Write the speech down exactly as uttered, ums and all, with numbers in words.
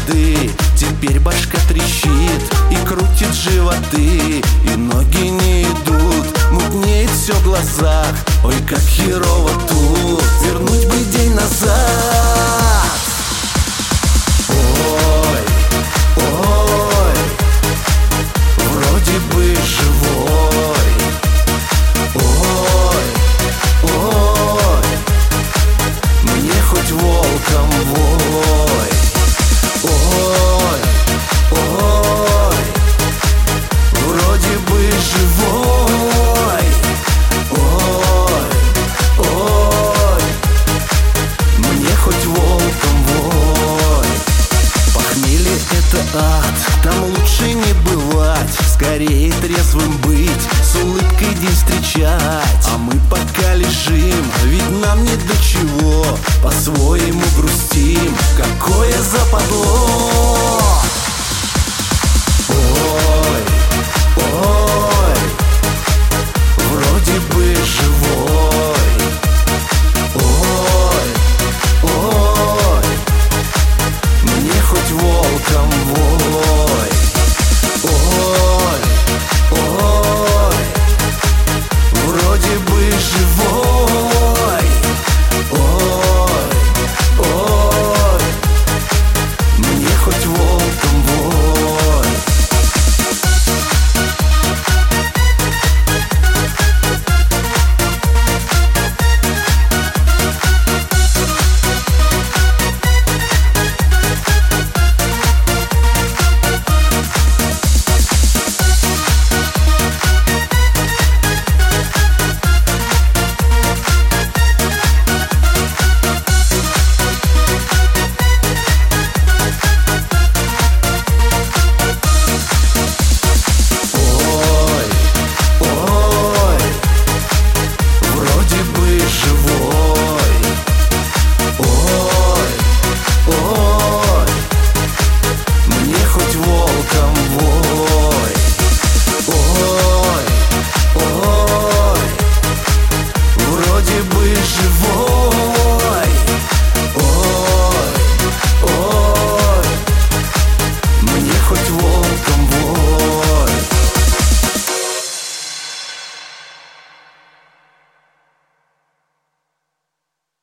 воды. Теперь башка трещит и крутит животы, и ноги не идут, мутнеет все в глазах. Ой, как херово тут, вернуть бы день назад. Ой, ой, вроде бы живой. Ой, ой, мне хоть волком вой. Ой, ой, вроде бы живой. Ой, ой, мне хоть волком вой. Похмелье — это ад, там лучше не бывать. Скорее трезвым быть, с улыбкой день встречать. А мы пока лежим, ведь нам не до чего, по-своему грустим. Какое западло!